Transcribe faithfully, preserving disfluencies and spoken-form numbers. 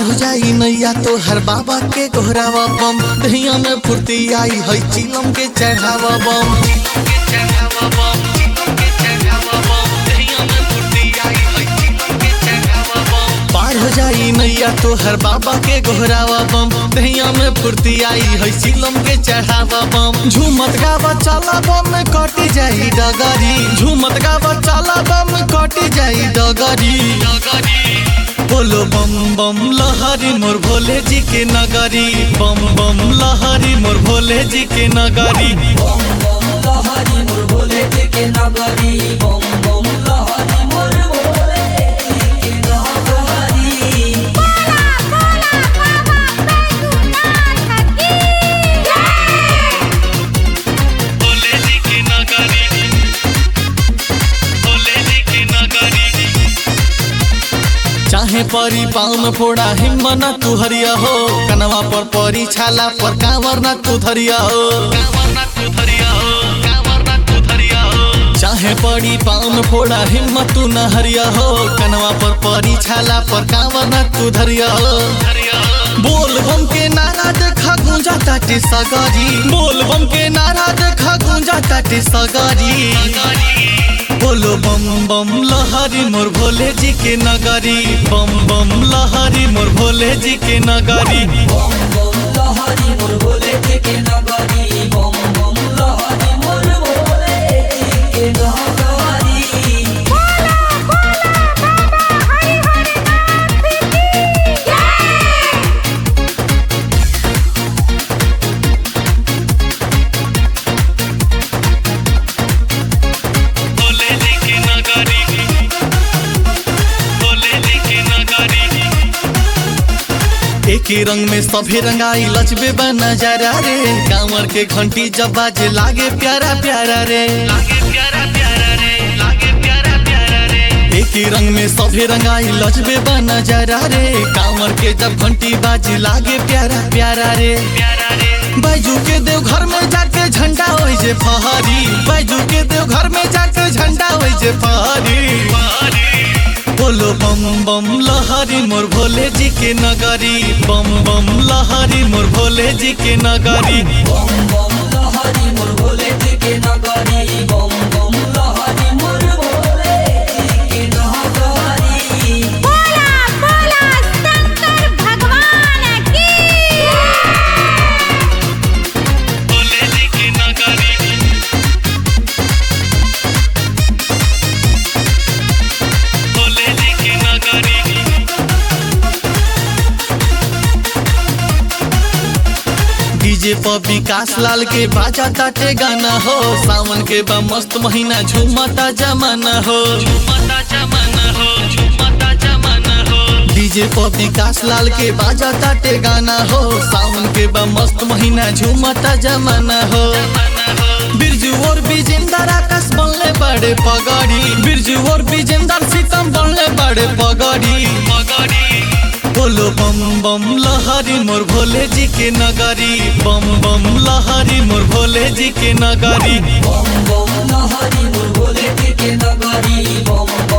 हो जाई नैया तो हर बाबा के गोहरावा बम दहिया में फुर्ती आई है चिलम के चढ़ावा बम पार हो जाई नैया तो हर बाबा के गोहरावा बम दहिया में फुर्ती आई है चिलम के चढ़ावा बम झूमत गावा चला बम में कटी जाई डगरी झूमत गावा चला बम में कटी जाई डगरी बोलो बम बम लहरी मोर भोले जी के नगरी बम बम लहरी मोर भोले जी के नगरी बम बम लहरी मोर भोले जी के नगरी बम बम लहरी मोर भोले जी के नगरी। बोला बोला बाबा बैजूनाथ की जय। भोले जी के नगरी भोले जी के नगरी चाहे परी पाँव में फोड़ा हिम्मत न तू हरिया हो कनवा पर परी छाला पर कांवर न तू धरिया हो कांवर न तू धरिया हो कांवर न तू धरिया हो चाहे परी पाँव में फोड़ा हिम्मत तू न हरिया हो कनवा पर परी छाला पर कांवर न तू धरिया हो बोल बम के नारा देखा गूंजा ताटे सगारी बोल बम के नारा देखा गूंजा ताटे सगारी बोलो बम बम लहरी मोर भोले जी के नगरी बम बम लहरी मोर भोले जी के नगरी बम बम लहरी मोर भोले जी के नगरी बम बम लहरी मोर भोले जी के नगरी। बोला बोला बाबा हरिहरनाथ की जय। भोले जी के नगरी भोले जी के नगरी एक ही रंग में सभी रंगाई लचबे बन नजारा रे कांवर के घंटी जब बाजे लागे प्यारा प्यारा रे लागे प्यारा प्यारा रे लागे प्यारा प्यारा रे एक ही रंग में सभी रंगाई लचबे बन नजारा रे कांवर के जब घंटी बाजे लागे प्यारा प्यारा रे प्यारा रे बैजू के देव घर में जाके झंडा होई जे फहरी बैजू के देव घर में जाके झंडा होई जे फहरी बोलो बम बम लहरी मोर भोले जी के नगरी बम बम लहरी मोर भोले जी के नगरी बम बम लहरी मोर भोले जी के नगरी बम बम लहरी मोर भोले जी के नगरी। बोला बोला शंकर भगवान की जय। भोले जी के नगरी भोले जी के नगरी डीजे पर विकास लाल के बाजा ताटे गाना हो सावन के बा मस्त महीना झूमता जमाना हो झूमता जमाना हो झूमता जमाना हो डीजे पर विकास लाल के बाजा ताटे गाना हो सावन के बा मस्त महीना झूमता जमाना हो बिरजू और विजेंदर आकाश बनले बड़े पगड़ी बिरजू और विजेंदर सीतम बनले बड़े पगड़ी पगड़ी बोलो बम बम लहरी मोर भोले जी के नगरी बम बम लहरी मोर भोले जी के नगरी बम बम लहरी मोर भोले जी के नगरी बम बम